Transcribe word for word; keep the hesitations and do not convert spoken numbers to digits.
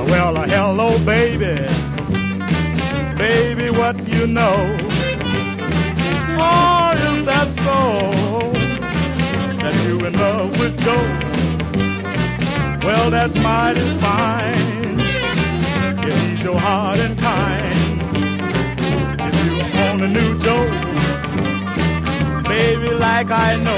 Well, uh, hello, baby. Baby, what you know? Oh, is that so? That you in love with Joe? Well, that's mighty fine. If he's your heart and kind. If you own a new Joe, baby, like I know.